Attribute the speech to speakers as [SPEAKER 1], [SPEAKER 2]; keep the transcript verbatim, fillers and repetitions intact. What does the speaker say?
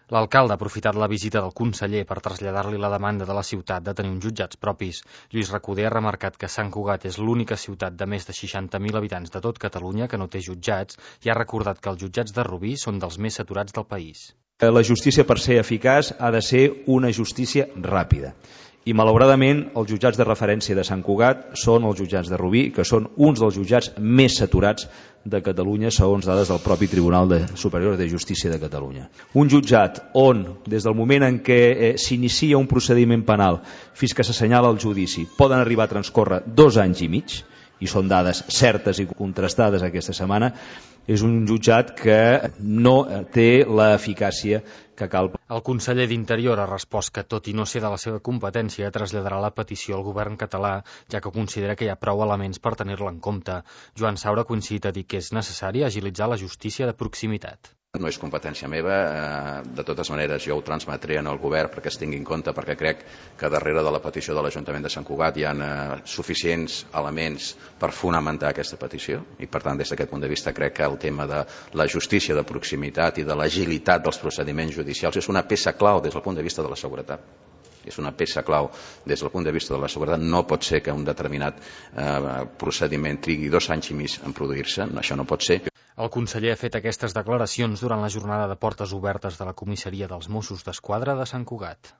[SPEAKER 1] L'alcalde ha aprofitat la visita del conseller per traslladar-li la demanda de la ciutat de tenir uns jutjats propis. Lluís Recoder ha remarcat que Sant Cugat és l'única ciutat de més de seixanta mil habitants de tot Catalunya que no té jutjats i ha recordat que els jutjats de Rubí són dels més saturats del país.
[SPEAKER 2] La justícia, per ser eficaç, ha de ser una justícia ràpida. I malauradament els jutjats de referència de Sant Cugat són els jutjats de Rubí, que són uns dels jutjats més saturats de Catalunya segons dades del propi Tribunal de Superior de Justícia de Catalunya. Un jutjat on des del moment en què eh, s'inicia un procediment penal fins que s'assenyala el judici poden arribar a transcórrer dos anys i mig, i són dades certes i contrastades aquesta setmana, és un jutjat que no té l'eficàcia que cal.
[SPEAKER 1] El conseller d'Interior ha respost que, tot i no ser de la seva competència, traslladarà la petició al govern català, ja que considera que hi ha prou elements per tenir-la en compte. Joan Saura ha coincidit a dir que és necessari agilitzar la justícia de proximitat.
[SPEAKER 3] No és competència meva, de totes maneres jo ho transmetré al govern perquè es tingui en compte, perquè crec que darrere de la petició de l'Ajuntament de Sant Cugat hi ha suficients elements per fonamentar aquesta petició i per tant des d'aquest punt de vista crec que el tema de la justícia de proximitat i de l'agilitat dels procediments judicials és una peça clau des del punt de vista de la seguretat. És una peça clau des del punt de vista de la seguretat. No pot ser que un determinat eh, procediment trigui dos anys i mig en produir-se, això no pot ser.
[SPEAKER 1] El conseller ha fet aquestes declaracions durant la jornada de portes obertes de la comissaria dels Mossos d'Esquadra de Sant Cugat.